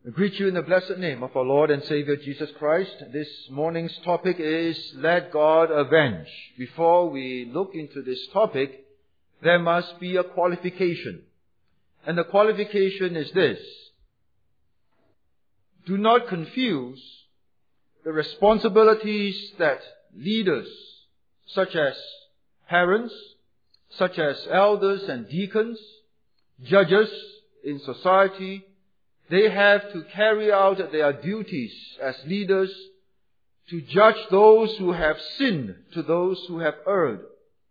I greet you in the blessed name of our Lord and Savior Jesus Christ. This morning's topic is Let God Avenge. Before we look into this topic, there must be a qualification. And the qualification is this: do not confuse the responsibilities that leaders, such as parents, such as elders and deacons, judges in society, they have to carry out their duties as leaders to judge those who have sinned to those who have erred.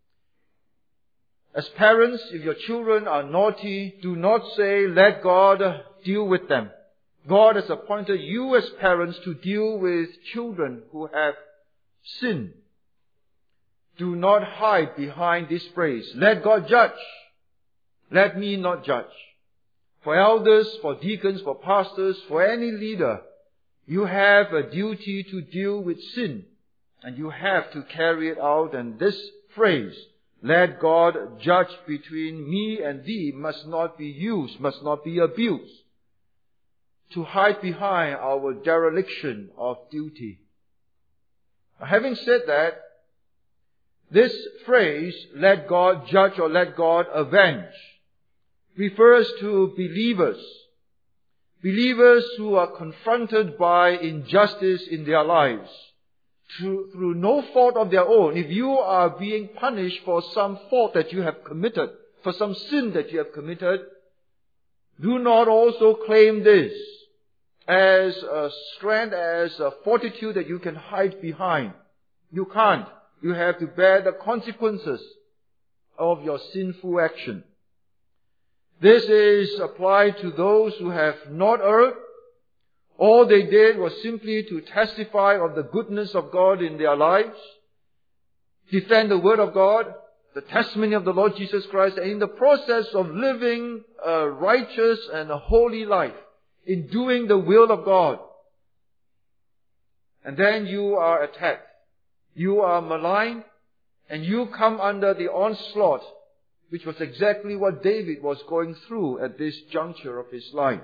As parents, if your children are naughty, do not say, let God deal with them. God has appointed you as parents to deal with children who have sinned. Do not hide behind this phrase, let God judge. Let me not judge. For elders, for deacons, for pastors, for any leader, you have a duty to deal with sin, and you have to carry it out. And this phrase, let God judge between me and thee, must not be used, must not be abused to hide behind our dereliction of duty. Having said that, this phrase, let God judge or let God avenge, refers to believers who are confronted by injustice in their lives through no fault of their own. If you are being punished for some fault that you have committed, for some sin that you have committed, do not also claim this as a strength, as a fortitude that you can hide behind. You can't. You have to bear the consequences of your sinful action. This is applied to those who have not erred. All they did was simply to testify of the goodness of God in their lives, defend the Word of God, the testimony of the Lord Jesus Christ, and in the process of living a righteous and a holy life, in doing the will of God. And then you are attacked. You are maligned, and you come under the onslaught, which was exactly what David was going through at this juncture of his life.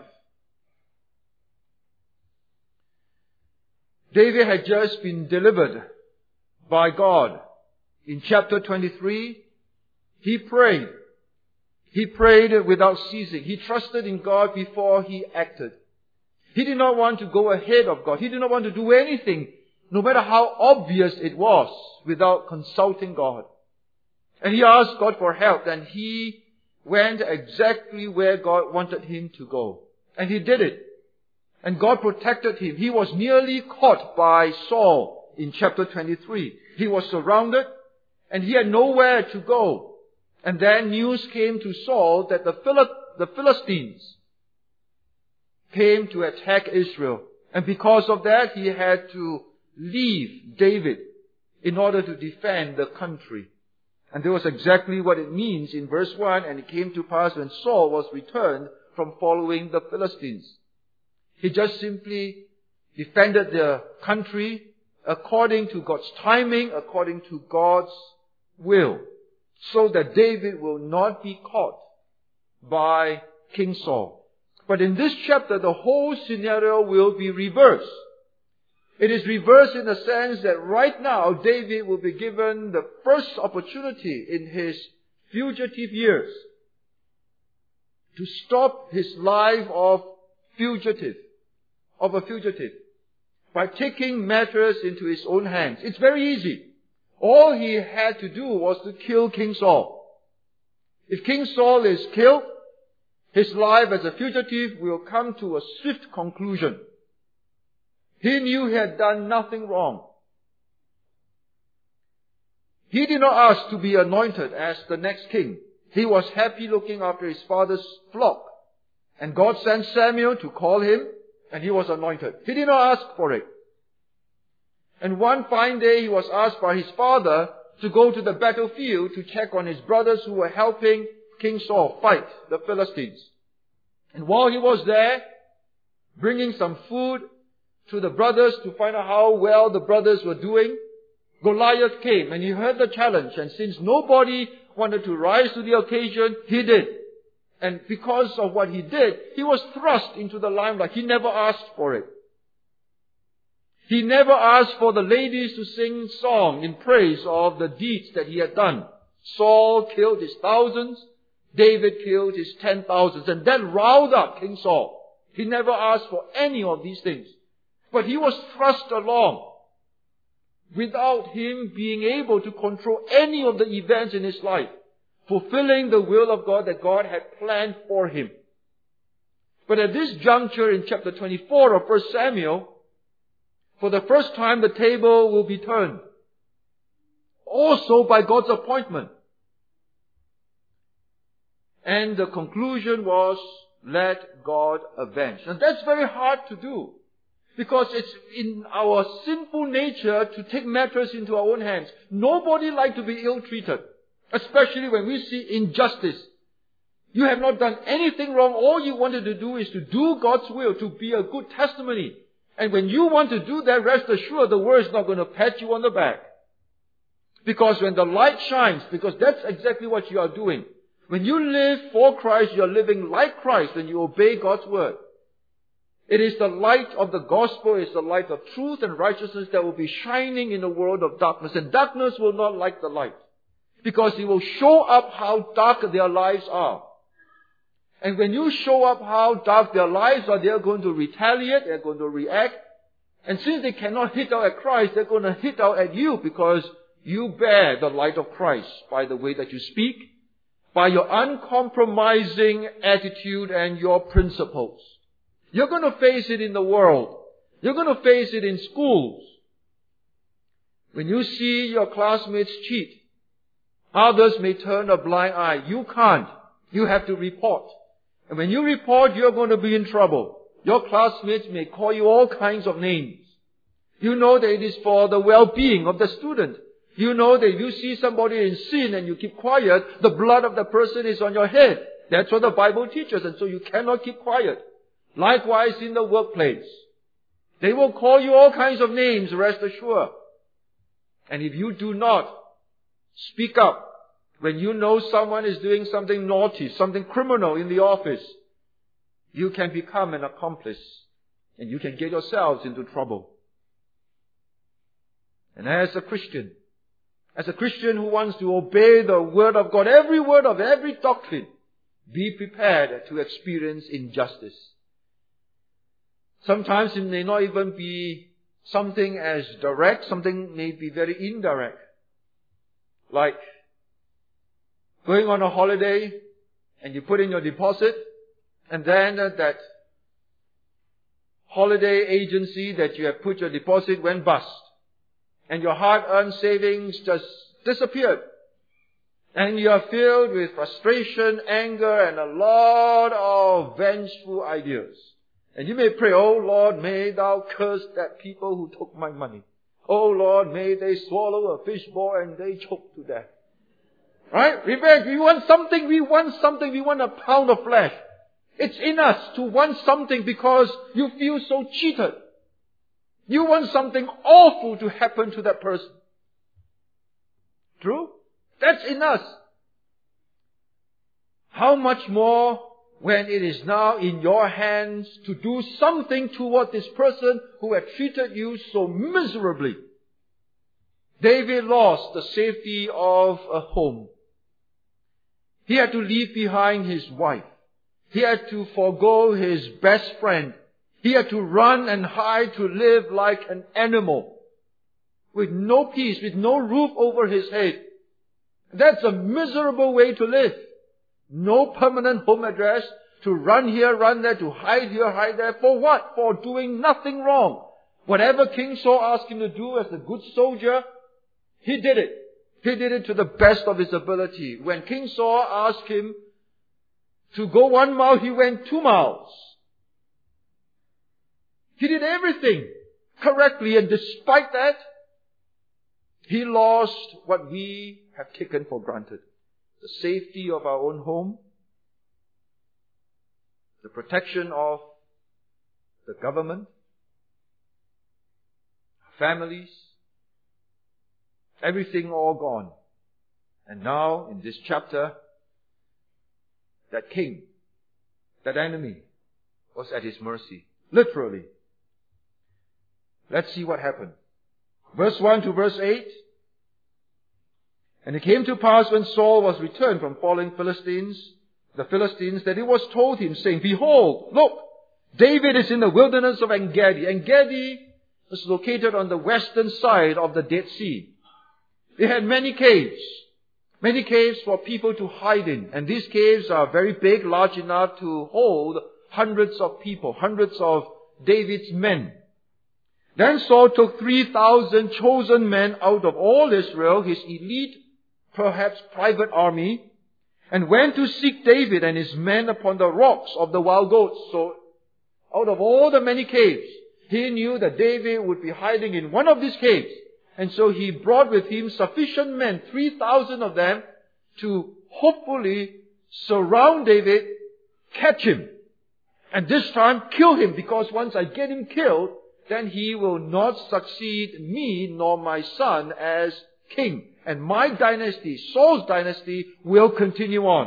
David had just been delivered by God. In chapter 23, he prayed. He prayed without ceasing. He trusted in God before he acted. He did not want to go ahead of God. He did not want to do anything, no matter how obvious it was, without consulting God. And he asked God for help, and he went exactly where God wanted him to go. And he did it. And God protected him. He was nearly caught by Saul in chapter 23. He was surrounded, and he had nowhere to go. And then news came to Saul that the Philistines came to attack Israel. And because of that, he had to leave David in order to defend the country. And that was exactly what it means in verse 1. And it came to pass when Saul was returned from following the Philistines. He just simply defended the country according to God's timing, according to God's will, so that David will not be caught by King Saul. But in this chapter, the whole scenario will be reversed. It is reversed in the sense that right now, David will be given the first opportunity in his fugitive years to stop his life of a fugitive, by taking matters into his own hands. It's very easy. All he had to do was to kill King Saul. If King Saul is killed, his life as a fugitive will come to a swift conclusion. He knew he had done nothing wrong. He did not ask to be anointed as the next king. He was happy looking after his father's flock. And God sent Samuel to call him, and he was anointed. He did not ask for it. And one fine day he was asked by his father to go to the battlefield to check on his brothers who were helping King Saul fight the Philistines. And while he was there, bringing some food to the brothers to find out how well the brothers were doing, Goliath came and he heard the challenge. And since nobody wanted to rise to the occasion, he did. And because of what he did, he was thrust into the limelight. He never asked for it. He never asked for the ladies to sing song in praise of the deeds that he had done. Saul killed his thousands. David killed his 10,000s. And that riled up King Saul. He never asked for any of these things. But he was thrust along without him being able to control any of the events in his life, fulfilling the will of God that God had planned for him. But at this juncture in chapter 24 of 1 Samuel, for the first time the table will be turned. Also by God's appointment. And the conclusion was, let God avenge. And that's very hard to do. Because it's in our sinful nature to take matters into our own hands. Nobody likes to be ill-treated. Especially when we see injustice. You have not done anything wrong. All you wanted to do is to do God's will, to be a good testimony. And when you want to do that, rest assured the world is not going to pat you on the back. Because when the light shines, because that's exactly what you are doing. When you live for Christ, you are living like Christ when you obey God's word. It is the light of the gospel, it is the light of truth and righteousness that will be shining in a world of darkness. And darkness will not like the light. Because it will show up how dark their lives are. And when you show up how dark their lives are, they are going to retaliate, they are going to react. And since they cannot hit out at Christ, they're going to hit out at you because you bear the light of Christ by the way that you speak, by your uncompromising attitude and your principles. You're going to face it in the world. You're going to face it in schools. When you see your classmates cheat, others may turn a blind eye. You can't. You have to report. And when you report, you're going to be in trouble. Your classmates may call you all kinds of names. You know that it is for the well-being of the student. You know that if you see somebody in sin and you keep quiet, the blood of the person is on your head. That's what the Bible teaches, and so you cannot keep quiet. Likewise in the workplace. They will call you all kinds of names, rest assured. And if you do not speak up, when you know someone is doing something naughty, something criminal in the office, you can become an accomplice. And you can get yourselves into trouble. And as a Christian who wants to obey the word of God, every word of every doctrine, be prepared to experience injustice. Sometimes it may not even be something as direct, something may be very indirect. Like going on a holiday and you put in your deposit and then that holiday agency that you have put your deposit went bust. And your hard-earned savings just disappeared. And you are filled with frustration, anger, and a lot of vengeful ideas. And you may pray, oh Lord, may thou curse that people who took my money. Oh Lord, may they swallow a fishbowl and they choke to death. Right? Revenge. We want something. We want a pound of flesh. It's in us to want something because you feel so cheated. You want something awful to happen to that person. True? That's in us. How much more when it is now in your hands to do something toward this person who had treated you so miserably. David lost the safety of a home. He had to leave behind his wife. He had to forego his best friend. He had to run and hide to live like an animal. With no peace, with no roof over his head. That's a miserable way to live. No permanent home address. To run here, run there, to hide here, hide there. For what? For doing nothing wrong. Whatever King Saul asked him to do as a good soldier, he did it. He did it to the best of his ability. When King Saul asked him to go 1 mile, he went 2 miles. He did everything correctly, and despite that, he lost what we have taken for granted. The safety of our own home, the protection of the government, families, everything all gone. And now, in this chapter, that king that enemy was at his mercy. Literally. Let's see what happened. Verse 1 to verse 8. And it came to pass when Saul was returned from following the Philistines, that it was told him, saying, Behold, look, David is in the wilderness of En-gedi. En-gedi is located on the western side of the Dead Sea. It had many caves for people to hide in. And these caves are very big, large enough to hold hundreds of people, hundreds of David's men. Then Saul took 3,000 chosen men out of all Israel, his elite, perhaps private army, and went to seek David and his men upon the rocks of the wild goats. So, out of all the many caves, he knew that David would be hiding in one of these caves. And so he brought with him sufficient men, 3,000 of them, to hopefully surround David, catch him, and this time kill him, because once I get him killed, then he will not succeed me nor my son as king. And my dynasty, Saul's dynasty, will continue on.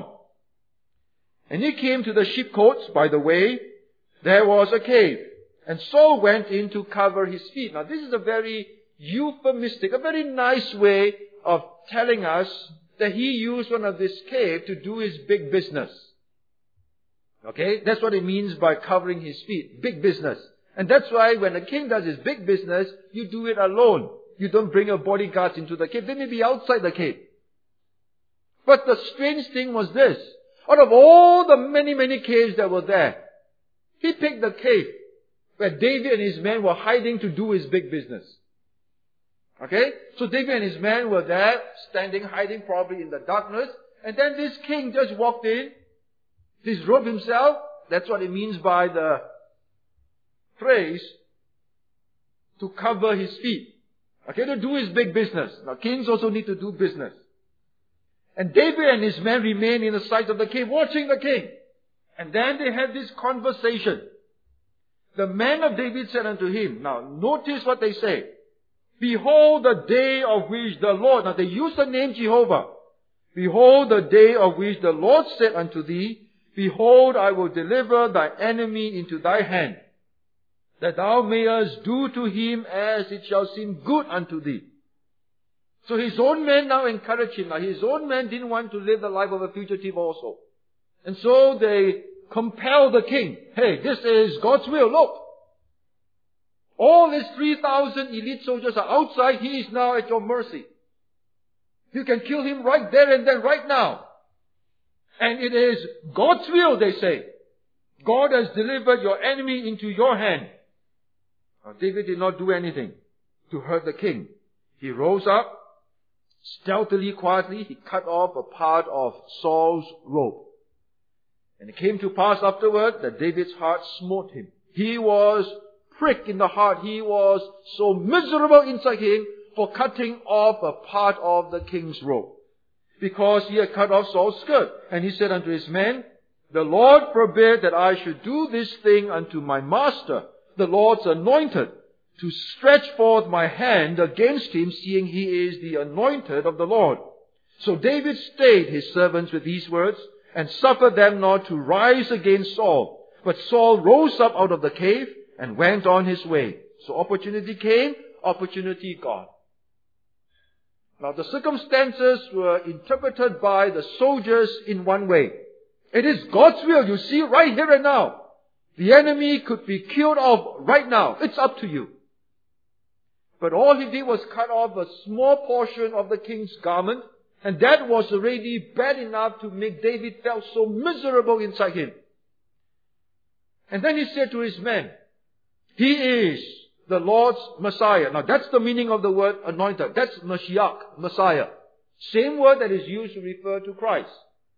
And he came to the sheepcotes. By the way, there was a cave. And Saul went in to cover his feet. Now this is a very euphemistic, a very nice way of telling us that he used one of this cave to do his big business. Okay? That's what it means by covering his feet. Big business. And that's why when a king does his big business, you do it alone. You don't bring your bodyguards into the cave. They may be outside the cave. But the strange thing was this. Out of all the many caves that were there, he picked the cave where David and his men were hiding to do his big business. Okay? So David and his men were there, standing, hiding probably in the darkness. And then this king just walked in, disrobed himself. That's what it means by the phrase, to cover his feet. Okay, to do his big business. Now kings also need to do business. And David and his men remained in the sight of the cave, watching the king. And then they had this conversation. The men of David said unto him, now notice what they say. Behold the day of which the Lord, now they use the name Jehovah. Behold the day of which the Lord said unto thee, Behold, I will deliver thy enemy into thy hand, that thou mayest do to him as it shall seem good unto thee. So his own men now encourage him. Now his own men didn't want to live the life of a fugitive also. And so they compel the king. Hey, this is God's will. Look. All his 3,000 elite soldiers are outside. He is now at your mercy. You can kill him right there and then, right now. And it is God's will, they say. God has delivered your enemy into your hand. Now, David did not do anything to hurt the king. He rose up, stealthily, quietly, he cut off a part of Saul's robe. And it came to pass afterward that David's heart smote him. He was pricked in the heart. He was so miserable inside him for cutting off a part of the king's robe, because he had cut off Saul's skirt. And he said unto his men, The Lord forbid that I should do this thing unto my master, the Lord's anointed, to stretch forth my hand against him, seeing he is the anointed of the Lord. So David stayed his servants with these words, and suffered them not to rise against Saul. But Saul rose up out of the cave and went on his way. So opportunity came, opportunity gone. Now the circumstances were interpreted by the soldiers in one way. It is God's will, you see, right here and now. The enemy could be killed off right now. It's up to you. But all he did was cut off a small portion of the king's garment, and that was already bad enough to make David feel so miserable inside him. And then he said to his men, He is the Lord's Messiah. Now that's the meaning of the word anointed. That's Mashiach, Messiah. Same word that is used to refer to Christ.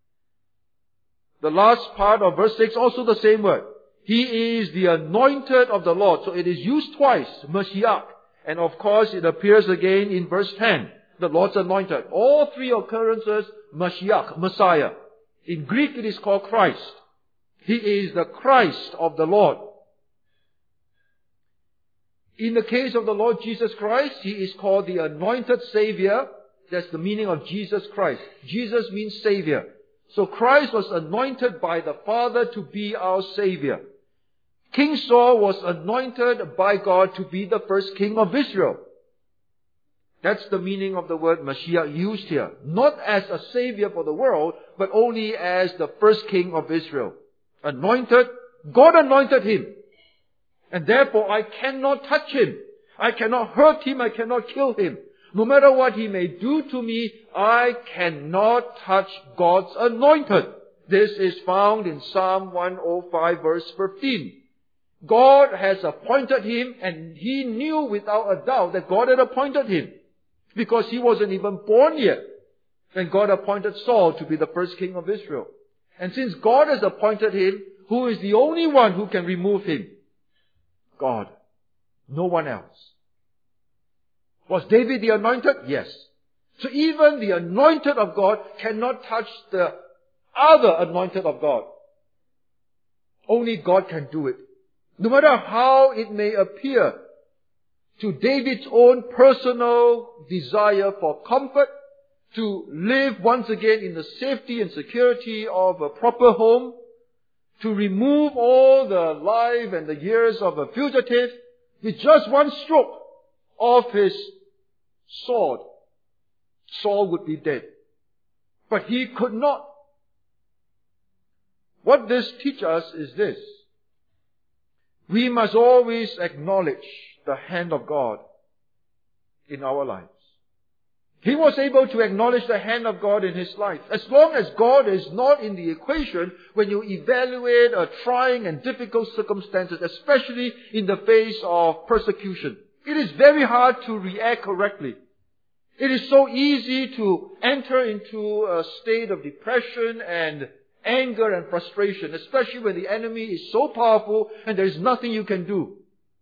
The last part of verse 6, also the same word. He is the anointed of the Lord. So it is used twice, Mashiach. And of course it appears again in verse 10, the Lord's anointed. All three occurrences, Mashiach, Messiah. In Greek it is called Christ. He is the Christ of the Lord. In the case of the Lord Jesus Christ, He is called the anointed Savior. That's the meaning of Jesus Christ. Jesus means Savior. So Christ was anointed by the Father to be our Savior. King Saul was anointed by God to be the first king of Israel. That's the meaning of the word Mashiach used here. Not as a Savior for the world, but only as the first king of Israel. Anointed, God anointed him. And therefore I cannot touch him. I cannot hurt him. I cannot kill him. No matter what he may do to me, I cannot touch God's anointed. This is found in Psalm 105 verse 15. God has appointed him, and he knew without a doubt that God had appointed him, because he wasn't even born yet when God appointed Saul to be the first king of Israel. And since God has appointed him, who is the only one who can remove him? God. No one else. Was David the anointed? Yes. So even the anointed of God cannot touch the other anointed of God. Only God can do it. No matter how it may appear to David's own personal desire for comfort, to live once again in the safety and security of a proper home, to remove all the life and the years of a fugitive, with just one stroke of his sword, Saul would be dead. But he could not. What this teaches us is this: we must always acknowledge the hand of God in our lives. He was able to acknowledge the hand of God in his life. As long as God is not in the equation, when you evaluate a trying and difficult circumstances, especially in the face of persecution, it is very hard to react correctly. It is so easy to enter into a state of depression and anger and frustration, especially when the enemy is so powerful and there is nothing you can do.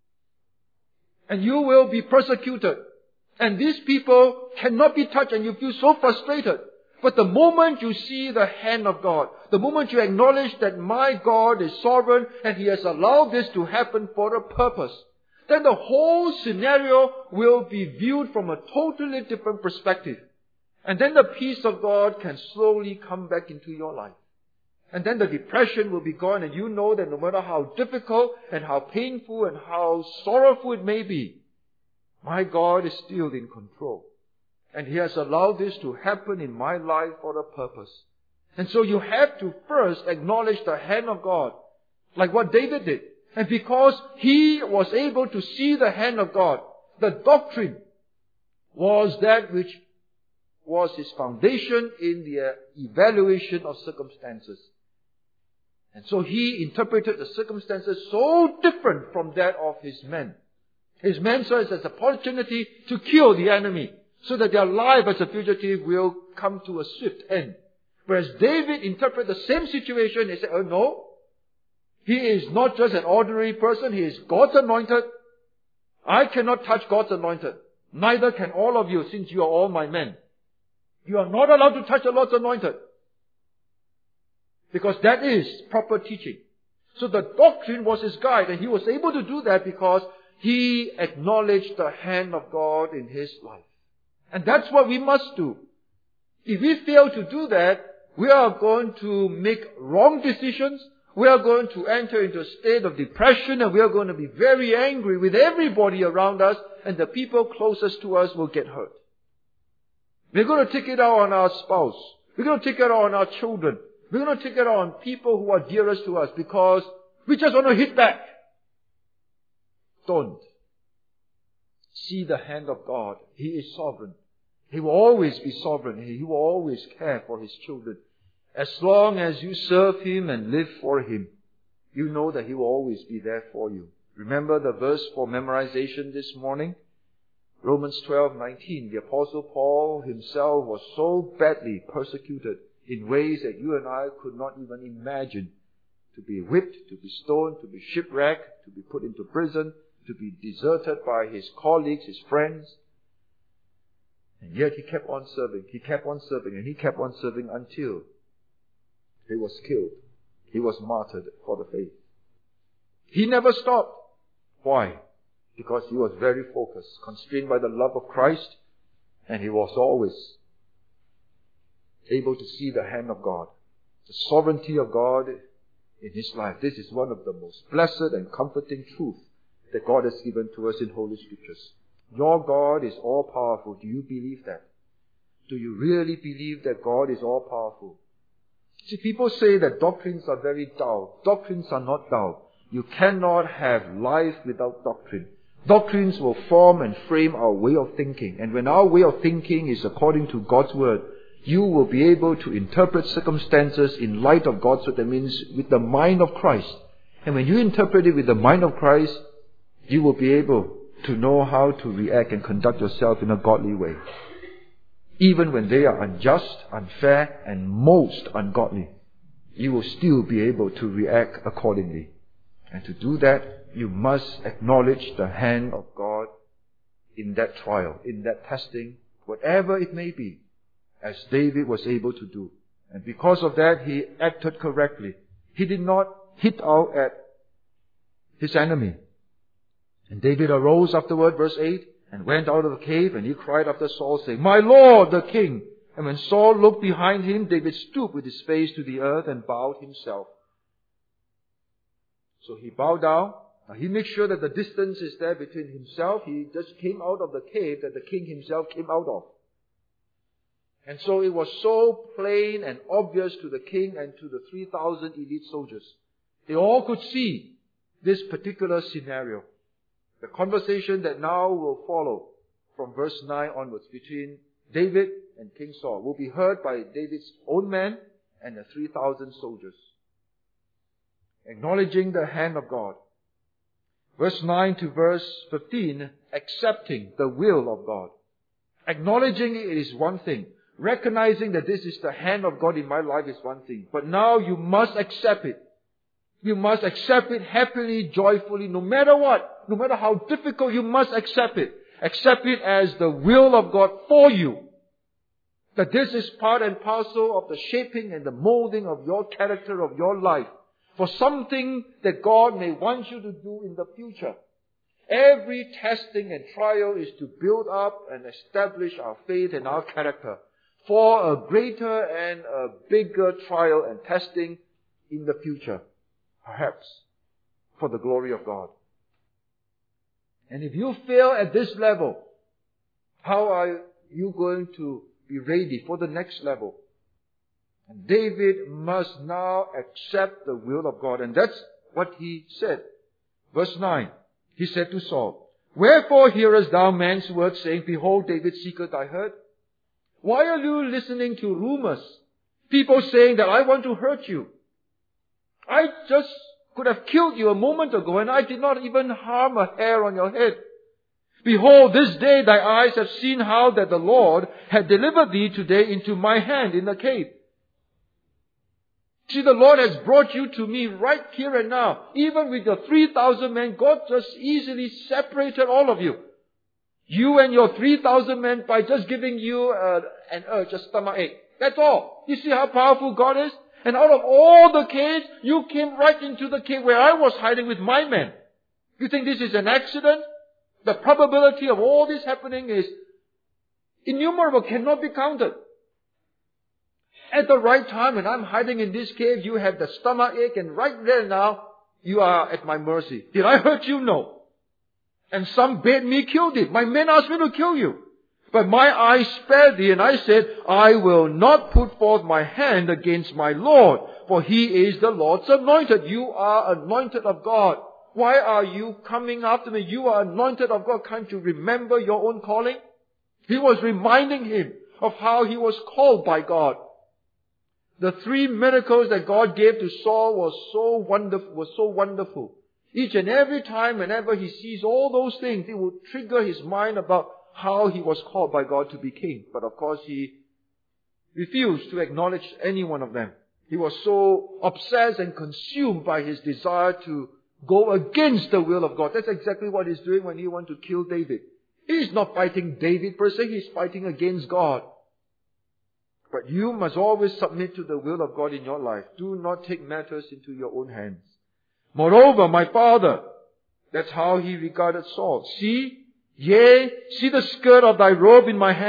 And you will be persecuted. And these people cannot be touched, and you feel so frustrated. But the moment you see the hand of God, the moment you acknowledge that my God is sovereign and He has allowed this to happen for a purpose, then the whole scenario will be viewed from a totally different perspective. And then the peace of God can slowly come back into your life. And then the depression will be gone, and you know that no matter how difficult and how painful and how sorrowful it may be, my God is still in control. And He has allowed this to happen in my life for a purpose. And so you have to first acknowledge the hand of God, like what David did. And because he was able to see the hand of God, the doctrine was that which was his foundation in the evaluation of circumstances. And so he interpreted the circumstances so different from that of his men. His men saw it as an opportunity to kill the enemy, so that their life as a fugitive will come to a swift end. Whereas David interpreted the same situation. He said, oh no, he is not just an ordinary person. He is God's anointed. I cannot touch God's anointed. Neither can all of you, since you are all my men. You are not allowed to touch the Lord's anointed. Because that is proper teaching. So the doctrine was his guide, and he was able to do that because he acknowledged the hand of God in his life. And that's what we must do. If we fail to do that, we are going to make wrong decisions. We are going to enter into a state of depression, and we are going to be very angry with everybody around us, and the people closest to us will get hurt. We're going to take it out on our spouse. We're going to take it out on our children. We're going to take it out on people who are dearest to us because we just want to hit back. Don't. See the hand of God. He is sovereign. He will always be sovereign. He will always care for His children. As long as you serve Him and live for Him, you know that He will always be there for you. Remember the verse for memorization this morning? Romans 12:19. The Apostle Paul himself was so badly persecuted in ways that you and I could not even imagine. To be whipped, to be stoned, to be shipwrecked, to be put into prison, to be deserted by his colleagues, his friends. And yet he kept on serving. He kept on serving, and he kept on serving until he was killed. He was martyred for the faith. He never stopped. Why? Because he was very focused, constrained by the love of Christ, and he was always able to see the hand of God. the sovereignty of God in his life. This is one of the most blessed and comforting truths that God has given to us in Holy Scriptures. Your God is all-powerful. Do you believe that? Do you really believe that God is all-powerful? See, people say that doctrines are very dull. Doctrines are not dull. You cannot have life without doctrine. Doctrines will form and frame our way of thinking. And when our way of thinking is according to God's Word, you will be able to interpret circumstances in light of God's Word. That means with the mind of Christ. And when you interpret it with the mind of Christ, you will be able to know how to react and conduct yourself in a godly way. Even when they are unjust, unfair, and most ungodly, you will still be able to react accordingly. And to do that, you must acknowledge the hand of God in that trial, in that testing, whatever it may be, as David was able to do. And because of that, he acted correctly. He did not hit out at his enemy. And David arose afterward, verse 8, and went out of the cave, and he cried after Saul, saying, My Lord, the king. And when Saul looked behind him, David stooped with his face to the earth and bowed himself. So he bowed down. Now he makes sure that the distance is there between himself. He just came out of the cave that the king himself came out of. And so it was so plain and obvious to the king and to the 3,000 elite soldiers. They all could see this particular scenario. The conversation that now will follow from verse 9 onwards between David and King Saul will be heard by David's own men and the 3,000 soldiers. Acknowledging the hand of God. Verse 9 to verse 15, accepting the will of God. Acknowledging it is one thing. Recognizing that this is the hand of God in my life is one thing. But now you must accept it. You must accept it happily, joyfully, no matter what. No matter how difficult, you must accept it. Accept it as the will of God for you. That this is part and parcel of the shaping and the molding of your character, of your life. For something that God may want you to do in the future. Every testing and trial is to build up and establish our faith and our character for a greater and a bigger trial and testing in the future. Perhaps for the glory of God. And if you fail at this level, how are you going to be ready for the next level? And David must now accept the will of God. And that's what he said. Verse 9, he said to Saul, Wherefore hearest thou man's words, saying, Behold, David seeketh thy hurt? Why are you listening to rumors? People saying that I want to hurt you. I just could have killed you a moment ago, and I did not even harm a hair on your head. Behold, this day thy eyes have seen how that the Lord had delivered thee today into my hand in the cave. See, the Lord has brought you to me right here and now. Even with your 3,000 men, God just easily separated all of you. You and your 3,000 men by just giving you an urge, a stomach ache. That's all. You see how powerful God is? And out of all the caves, you came right into the cave where I was hiding with my men. You think this is an accident? The probability of all this happening is innumerable, cannot be counted. At the right time, when I'm hiding in this cave, you have the stomach ache, and right there now, you are at my mercy. Did I hurt you? No. And some bade me kill thee. My men asked me to kill you. But my eyes spared thee, and I said, I will not put forth my hand against my Lord, for he is the Lord's anointed. You are anointed of God. Why are you coming after me? You are anointed of God. Can't you remember your own calling? He was reminding him of how he was called by God. The 3 miracles that God gave to Saul was so wonderful. Each and every time, whenever he sees all those things, it will trigger his mind about how he was called by God to be king. But of course, he refused to acknowledge any one of them. He was so obsessed and consumed by his desire to go against the will of God. That's exactly what he's doing when he wants to kill David. He's not fighting David per se, he's fighting against God. But you must always submit to the will of God in your life. Do not take matters into your own hands. Moreover, my father, that's how he regarded Saul. See the skirt of thy robe in my hand,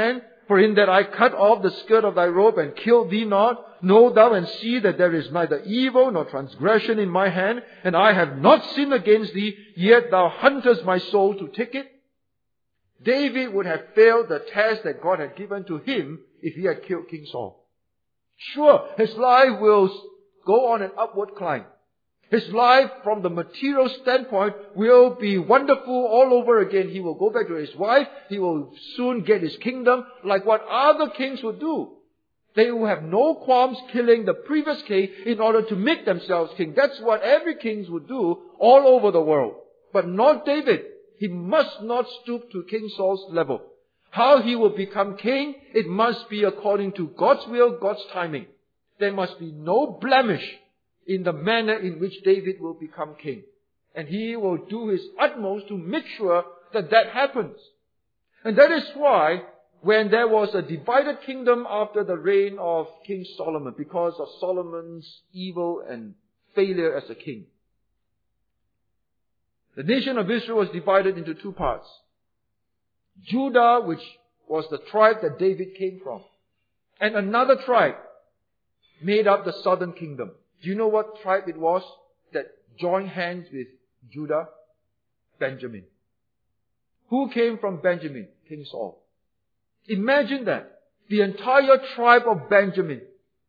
For in that I cut off the skirt of thy robe and killed thee not, know thou and see that there is neither evil nor transgression in my hand, and I have not sinned against thee, yet thou huntest my soul to take it. David would have failed the test that God had given to him if he had killed King Saul. Sure, his life will go on an upward climb. His life from the material standpoint will be wonderful all over again. He will go back to his wife. He will soon get his kingdom like what other kings would do. They will have no qualms killing the previous king in order to make themselves king. That's what every king would do all over the world. But not David. He must not stoop to King Saul's level. How he will become king, it must be according to God's will, God's timing. There must be no blemish in the manner in which David will become king. And he will do his utmost to make sure that that happens. And that is why when there was a divided kingdom after the reign of King Solomon, because of Solomon's evil and failure as a king, the nation of Israel was divided into two parts. Judah, which was the tribe that David came from, and another tribe made up the southern kingdom. Do you know what tribe it was that joined hands with Judah? Benjamin. Who came from Benjamin? King Saul. Imagine that. The entire tribe of Benjamin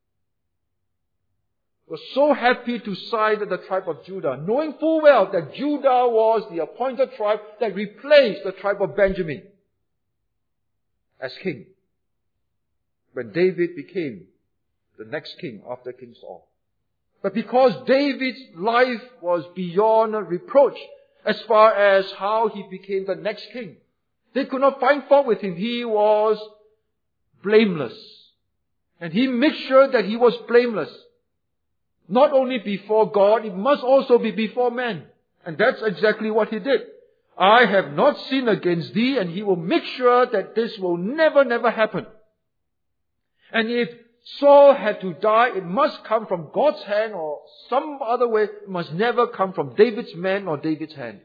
was so happy to side with the tribe of Judah, knowing full well that Judah was the appointed tribe that replaced the tribe of Benjamin as king, when David became the next king after King Saul. But because David's life was beyond reproach as far as how he became the next king, they could not find fault with him. He was blameless. And he made sure that he was blameless. Not only before God, it must also be before men. And that's exactly what he did. I have not sinned against thee, and he will make sure that this will never happen. And if Saul had to die, it must come from God's hand or some other way. It must never come from David's men or David's hand.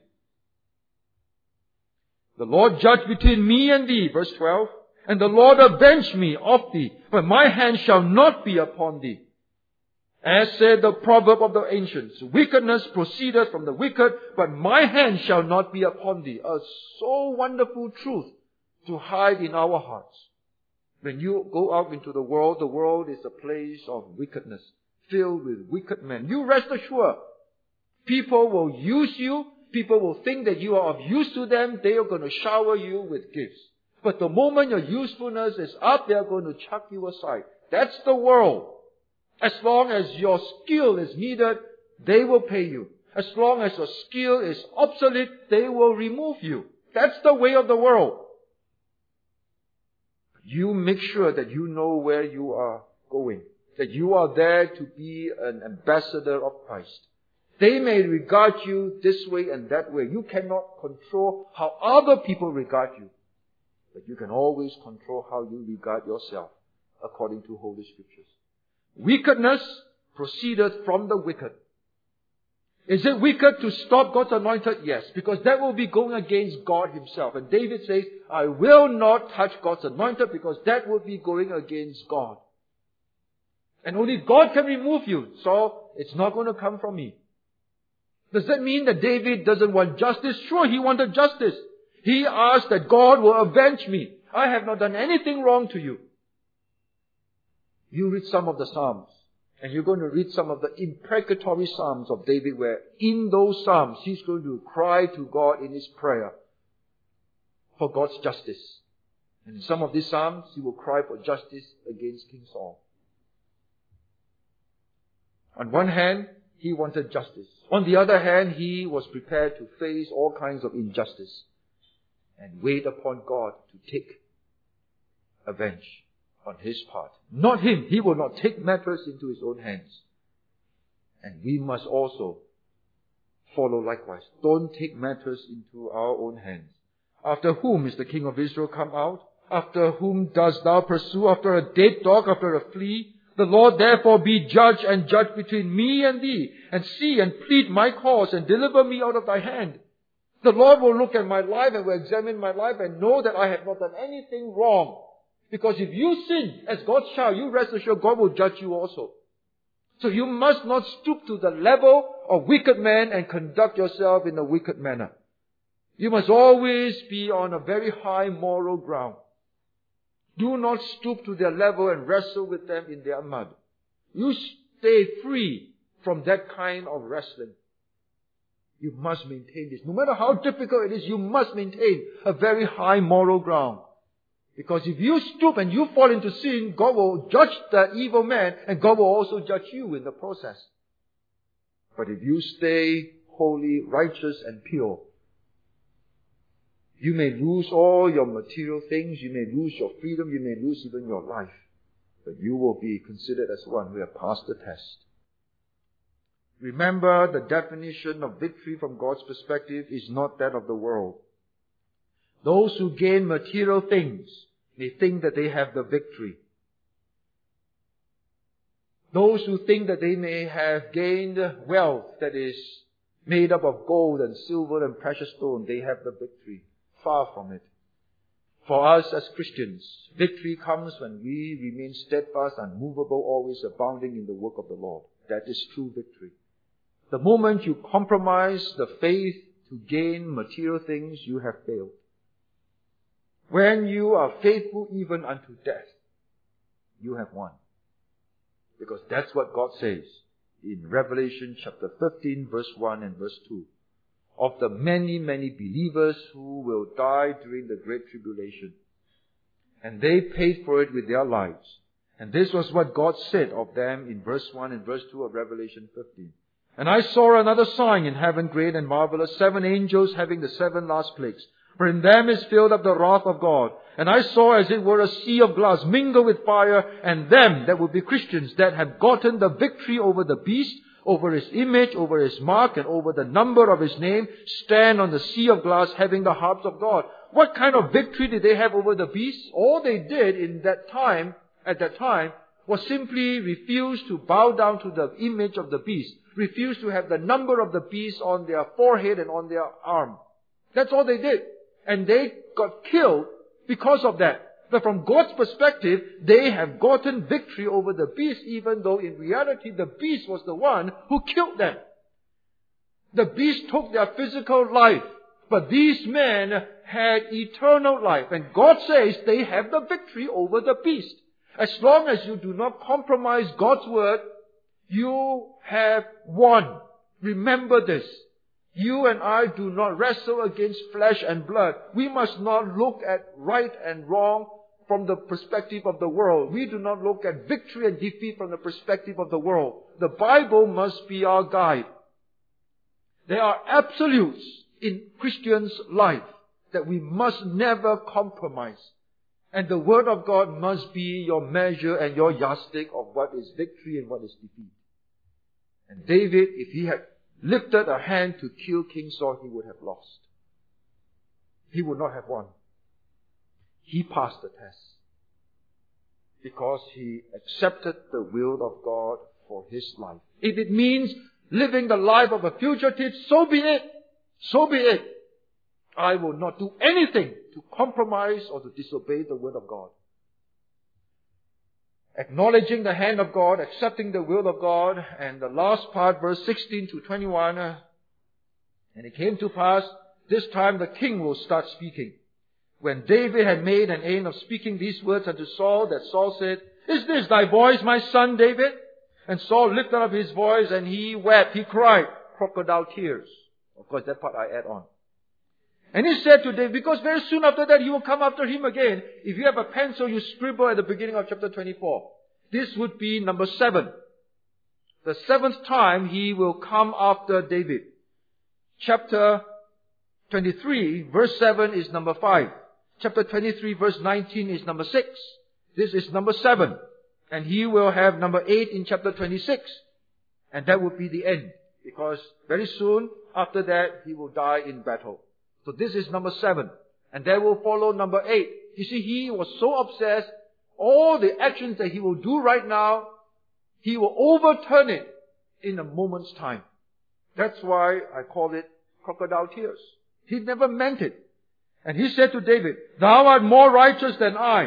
The Lord judge between me and thee, verse 12, and the Lord avenge me of thee, but my hand shall not be upon thee. As said the proverb of the ancients, wickedness proceedeth from the wicked, but my hand shall not be upon thee. A so wonderful truth to hide in our hearts. When you go out into the world is a place of wickedness, filled with wicked men. You rest assured, people will use you, people will think that you are of use to them, they are going to shower you with gifts. But the moment your usefulness is up, they are going to chuck you aside. That's the world. As long as your skill is needed, they will pay you. As long as your skill is obsolete, they will remove you. That's the way of the world. You make sure that you know where you are going, that you are there to be an ambassador of Christ. They may regard you this way and that way. You cannot control how other people regard you, but you can always control how you regard yourself according to Holy Scriptures. Wickedness proceedeth from the wicked. Is it wicked to stop God's anointed? Yes, because that will be going against God Himself. And David says, I will not touch God's anointed because that would be going against God. And only God can remove you. So it's not going to come from me. Does that mean that David doesn't want justice? Sure, he wanted justice. He asked that God will avenge me. I have not done anything wrong to you. You read some of the Psalms, and you're going to read some of the imprecatory Psalms of David, where in those Psalms, he's going to cry to God in his prayer for God's justice. And in some of these Psalms, he will cry for justice against King Saul. On one hand, he wanted justice. On the other hand, he was prepared to face all kinds of injustice and wait upon God to take revenge on his part. Not him. He will not take matters into his own hands. And we must also follow likewise. Don't take matters into our own hands. After whom is the king of Israel come out? After whom dost thou pursue? After a dead dog, after a flea? The Lord therefore be judge and judge between me and thee, and see and plead my cause, and deliver me out of thy hand. The Lord will look at my life and will examine my life and know that I have not done anything wrong. Because if you sin as God's child, you rest assured God will judge you also. So you must not stoop to the level of wicked men and conduct yourself in a wicked manner. You must always be on a very high moral ground. Do not stoop to their level and wrestle with them in their mud. You stay free from that kind of wrestling. You must maintain this. No matter how difficult it is, you must maintain a very high moral ground. Because if you stoop and you fall into sin, God will judge the evil man and God will also judge you in the process. But if you stay holy, righteous and pure, you may lose all your material things, you may lose your freedom, you may lose even your life. But you will be considered as one who has passed the test. Remember, the definition of victory from God's perspective is not that of the world. Those who gain material things may think that they have the victory. Those who think that they may have gained wealth that is made up of gold and silver and precious stone, they have the victory. Far from it. For us as Christians, victory comes when we remain steadfast, unmovable, always abounding in the work of the Lord. That is true victory. The moment you compromise the faith to gain material things, you have failed. When you are faithful even unto death, you have won. Because that's what God says in Revelation chapter 15, verse 1 and verse 2. Of the many, many believers who will die during the great tribulation. And they paid for it with their lives. And this was what God said of them in verse 1 and verse 2 of Revelation 15. And I saw another sign in heaven, great and marvelous, 7 angels having the 7 last plagues. For in them is filled up the wrath of God. And I saw as it were a sea of glass mingled with fire, and them that would be Christians that have gotten the victory over the beast, over his image, over his mark, and over the number of his name, stand on the sea of glass having the harps of God. What kind of victory did they have over the beast? All they did at that time, was simply refuse to bow down to the image of the beast. Refuse to have the number of the beast on their forehead and on their arm. That's all they did. And they got killed because of that. But from God's perspective, they have gotten victory over the beast, even though in reality the beast was the one who killed them. The beast took their physical life, but these men had eternal life. And God says they have the victory over the beast. As long as you do not compromise God's word, you have won. Remember this. You and I do not wrestle against flesh and blood. We must not look at right and wrong from the perspective of the world. We do not look at victory and defeat from the perspective of the world. The Bible must be our guide. There are absolutes in Christians' life that we must never compromise. And the Word of God must be your measure and your yardstick of what is victory and what is defeat. And David, if he had lifted a hand to kill King Saul, he would have lost. He would not have won. He passed the test because he accepted the will of God for his life. If it means living the life of a fugitive, so be it. So be it. I will not do anything to compromise or to disobey the word of God. Acknowledging the hand of God, accepting the will of God, and the last part, verse 16 to 21, and it came to pass, this time the king will start speaking. When David had made an end of speaking these words unto Saul, that Saul said, Is this thy voice, my son David? And Saul lifted up his voice and he wept, he cried, crocodile tears. Of course, that part I add on. And he said to David, because very soon after that he will come after him again. If you have a pencil, you scribble at the beginning of chapter 24. This would be number 7. The 7th time he will come after David. Chapter 23, verse 7 is number 5. Chapter 23, verse 19 is number 6. This is number 7. And he will have number 8 in chapter 26. And that would be the end. Because very soon after that he will die in battle. So this is number 7. And there will follow number 8. You see, he was so obsessed, all the actions that he will do right now, he will overturn it in a moment's time. That's why I call it crocodile tears. He never meant it. And he said to David, Thou art more righteous than I,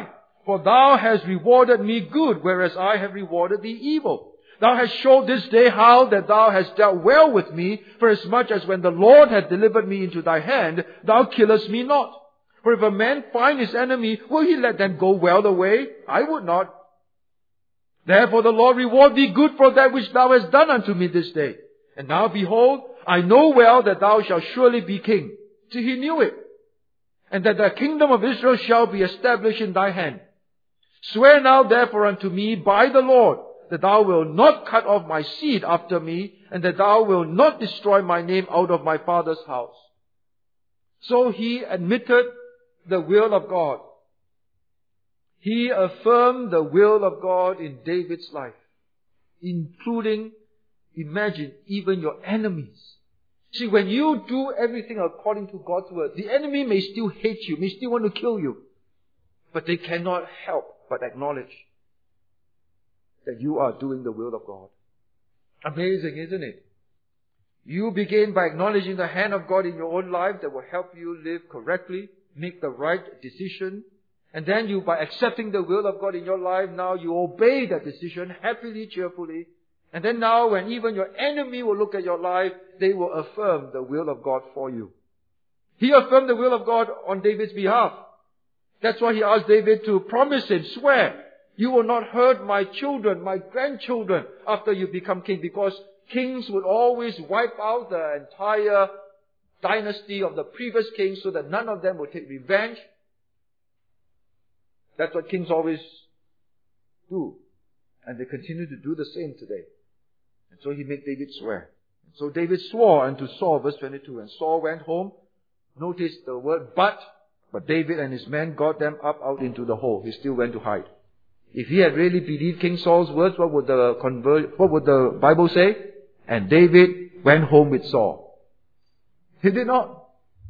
For thou hast rewarded me good, whereas I have rewarded thee evil. Thou hast showed this day how that thou hast dealt well with me, for as much as when the Lord hath delivered me into thy hand, thou killest me not. For if a man find his enemy, will he let them go well away? I would not. Therefore the Lord reward thee good for that which thou hast done unto me this day. And now behold, I know well that thou shalt surely be king. See, he knew it. And that the kingdom of Israel shall be established in thy hand. Swear now therefore unto me by the Lord, that thou wilt not cut off my seed after me, and that thou wilt not destroy my name out of my father's house. So he admitted the will of God. He affirmed the will of God in David's life, including, imagine, even your enemies. See, when you do everything according to God's word, the enemy may still hate you, may still want to kill you, but they cannot help but acknowledge that you are doing the will of God. Amazing, isn't it? You begin by acknowledging the hand of God in your own life that will help you live correctly, make the right decision. And then you, by accepting the will of God in your life, now you obey that decision happily, cheerfully. And then now when even your enemy will look at your life, they will affirm the will of God for you. He affirmed the will of God on David's behalf. That's why he asked David to promise him, swear, you will not hurt my children, my grandchildren after you become king, because kings would always wipe out the entire dynasty of the previous kings so that none of them would take revenge. That's what kings always do. And they continue to do the same today. And so he made David swear. And so David swore unto Saul, verse 22. And Saul went home. Notice the word but David and his men got them up out into the hole. He still went to hide. If he had really believed King Saul's words, what would the Bible say? And David went home with Saul. He did not.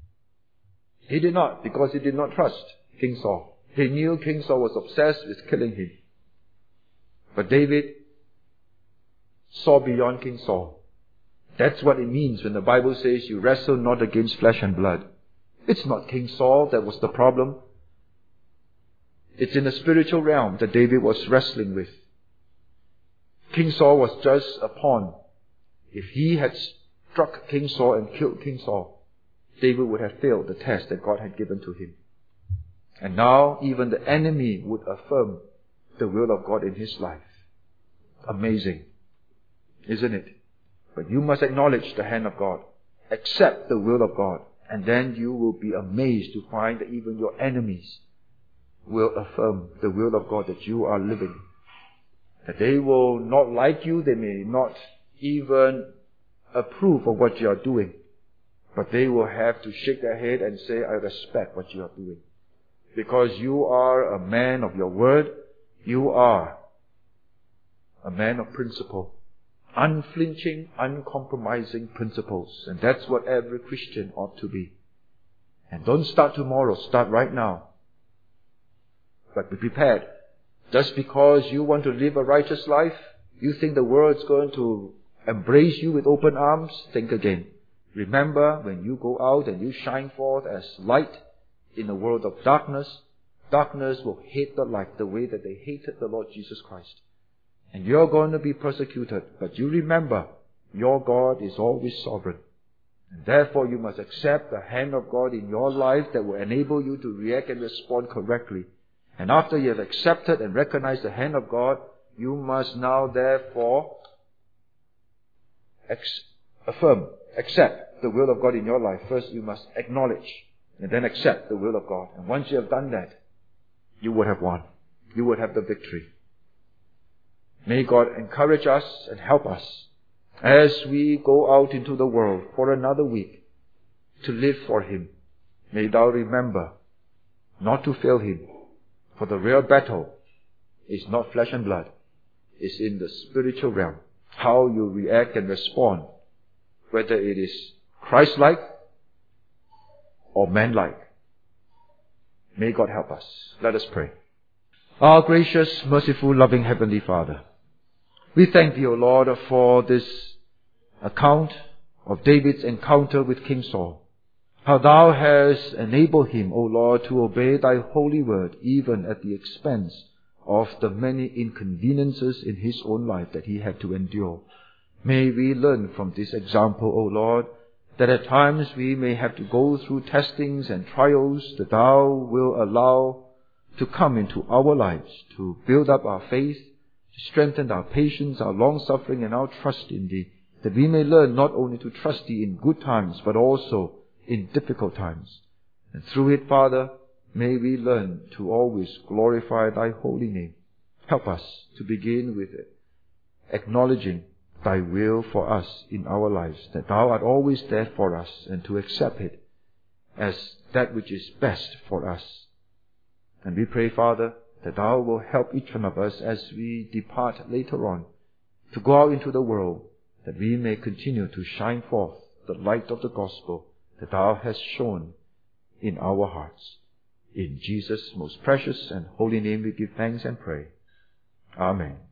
He did not, because he did not trust King Saul. He knew King Saul was obsessed with killing him. But David saw beyond King Saul. That's what it means when the Bible says you wrestle not against flesh and blood. It's not King Saul that was the problem. It's in the spiritual realm that David was wrestling with. King Saul was just a pawn. If he had struck King Saul and killed King Saul, David would have failed the test that God had given to him. And now even the enemy would affirm the will of God in his life. Amazing, isn't it? But you must acknowledge the hand of God. Accept the will of God. And then you will be amazed to find that even your enemies will affirm the will of God that you are living. That they will not like you. They may not even approve of what you are doing. But they will have to shake their head and say, I respect what you are doing. Because you are a man of your word. You are a man of principle. Unflinching, uncompromising principles. And that's what every Christian ought to be. And don't start tomorrow. Start right now. But be prepared. Just because you want to live a righteous life, you think the world's going to embrace you with open arms, think again. Remember, when you go out and you shine forth as light in a world of darkness, darkness will hate the light the way that they hated the Lord Jesus Christ. And you're going to be persecuted. But you remember, your God is always sovereign. And therefore you must accept the hand of God in your life that will enable you to react and respond correctly. And after you have accepted and recognized the hand of God, you must now therefore accept the will of God in your life. First you must acknowledge and then accept the will of God. And once you have done that, you would have won. You would have the victory. May God encourage us and help us as we go out into the world for another week to live for Him. May thou remember not to fail Him, for the real battle is not flesh and blood. It's in the spiritual realm. How you react and respond, whether it is Christ-like or man-like. May God help us. Let us pray. Our gracious, merciful, loving Heavenly Father, we thank Thee, O Lord, for this account of David's encounter with King Saul. how Thou hast enabled him, O Lord, to obey Thy holy word, even at the expense of the many inconveniences in his own life that he had to endure. May we learn from this example, O Lord, that at times we may have to go through testings and trials that Thou will allow to come into our lives, to build up our faith, to strengthen our patience, our long-suffering, and our trust in Thee, that we may learn not only to trust Thee in good times, but also in difficult times. And through it, Father, may we learn to always glorify Thy holy name. Help us to begin with acknowledging Thy will for us in our lives, that Thou art always there for us, and to accept it as that which is best for us. And we pray, Father, that Thou will help each one of us as we depart later on to go out into the world, that we may continue to shine forth the light of the gospel that Thou hast shown in our hearts. In Jesus' most precious and holy name we give thanks and pray. Amen.